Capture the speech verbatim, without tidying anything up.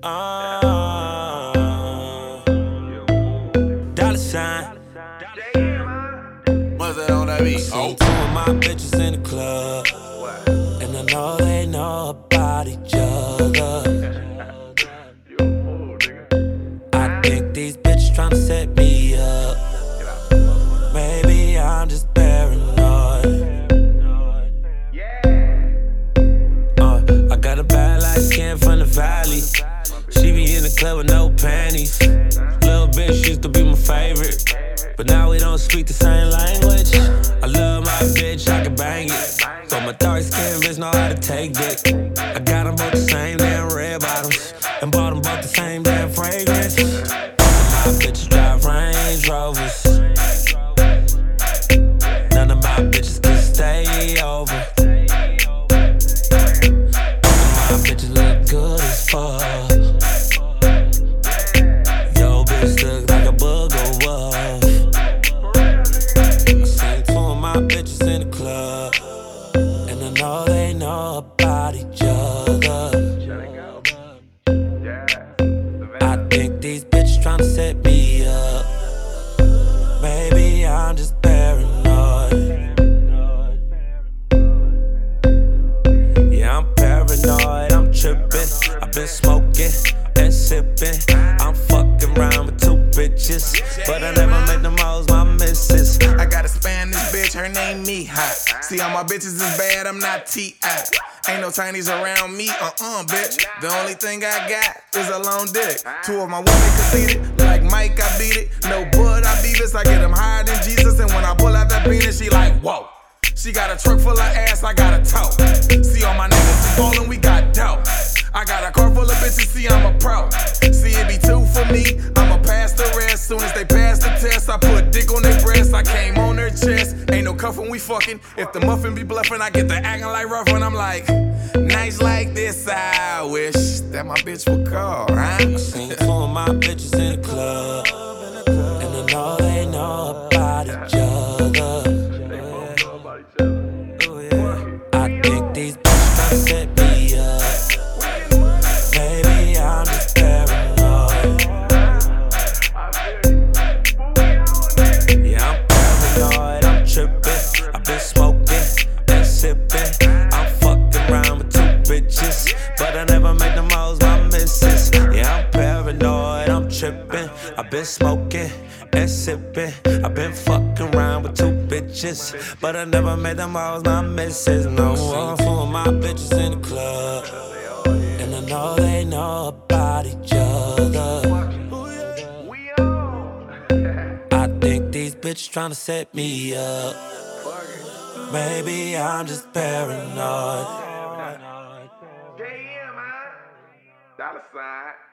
Uh, dollar sign. What's that on that beat? Seen two of my bitches in the club, and I know they know about each other. I think these bitches tryna set me up. Maybe I'm just paranoid. Uh, I got a bad light skin from the valley. She be in the club with no panties. Little bitch used to be my favorite, but now we don't speak the same language. I love my bitch, I can bang it, but my dark skin bitch know how to take dick. I got them both the same damn red bottoms, and bought them both the same damn fragrance. My bitches drive Range Rovers. None of my bitches can stay over. My bitches look good as fuck. Yo, bitch look like a booger wolf. I seen two of my bitches in the club, and I know they know about each other. I think these bitches tryna set me up. Maybe I'm just paranoid. Yeah, I'm paranoid, I'm tripping. I've been smoking and sipping. I'm fucking around with two bitches, but I never met them hoes, my missus. I got a Spanish bitch, her name Mija. See, all my bitches is bad, I'm not T I Ain't no tinies around me, uh-uh, bitch. The only thing I got is a long dick. Two of my women conceited, like Mike, I beat it. No bud, I beat this, I get them higher than Jesus. And when I pull out that penis, she like, whoa. She got a truck full of ass, I got a tote. See, all my niggas is ballin', we got dope. I got a car full of bitches, see, I'm a pro. See, it be two for me, I'ma pass the rest. Soon as they pass the test, I put dick on their breast. I came on their chest, ain't no cuff when we fucking. If the muffin be bluffing, I get the acting like rough when I'm like, nights like this, I wish that my bitch would call, huh? I seen two of my bitches in the club, and I know they know about each other. I think these bitches tryna set me up. Maybe I'm just paranoid. Yeah, I'm paranoid, I'm tripping. I've been smoking and sipping. I'm fucking around with two bitches, but I never made them hoes my missus. Yeah, I'm paranoid, I'm tripping. I've been smoking and sipping. I've been fucking around with two bitches, but I never made them hoes my missus. No, I'm full of my bitches in the club, and I know they know about each other. I think these bitches tryna set me up. Maybe I'm just paranoid. Dollar sign.